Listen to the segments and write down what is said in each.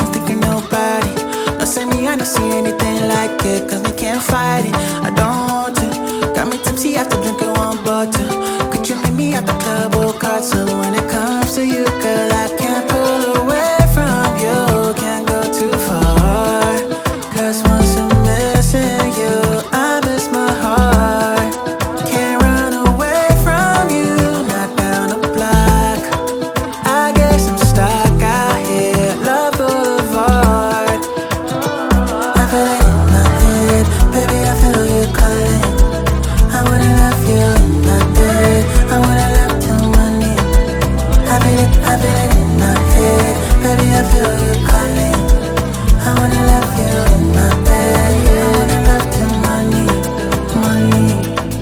don't think you're nobody. Don't say me, I don't see anything like it, cause we can't fight it. I don't want to. Got me tipsy after drinking one bottle. Could you meet me at the club or castle? When it comes to you, girl, I can't pull away from you. Can't go too far, cause once I'm missing you, I miss my heart. Can't run away from you, not down the block. I guess I'm stuck out here, Love Boulevard. I feel it in my head, baby, I feel you calling. I wanna love you in my bed, I wanna love till morning. I feel it in my head, baby, I feel you calling. I wanna love you in my bed, I wanna love till morning, morning.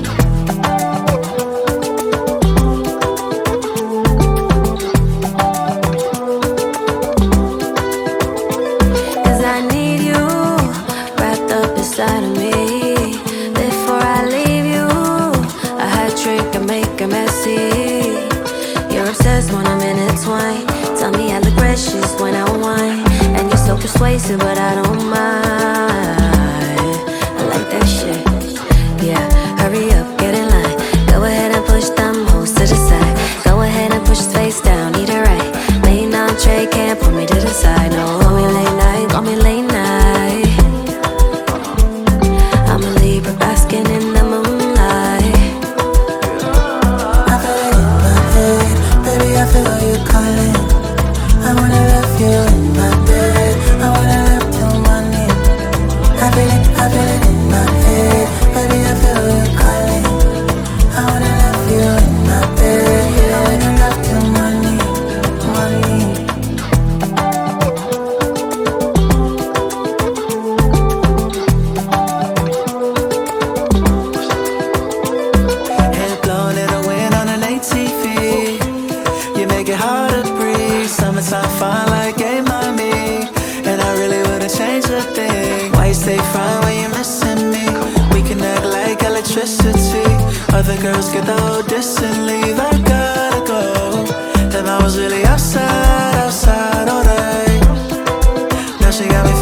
Cause I need you wrapped up inside of me. Before I leave you, a hot drink and make it messy. You're obsessed when I'm intertwined. Tell me I look precious when I whine. And you're so persuasive, but I don't mind. I like that shit. Yeah, hurry up, get in line. Go ahead and push them hoes to the side. Go ahead and push his face down, eat it right. Main entree, can't pull me to the side. No, call me late night, call me late night. I'm a Libra basking in the moonlight. I feel it in my head, baby, I feel you calling. I wanna love you in my bed, I wanna love till morning. I feel it in my head, baby, I feel you calling. I wanna love you in my bed, I wanna love till morning, morning. Head blown in the wind on an ATV. You make it hard to breathe. Summertime fine like a mommy. And I really wouldn't change a thing. Why you stay fine when you're missing me? We can act like electricity. Other girls get the whole distance, leave. I gotta go. Them I was really outside all day. Now she got me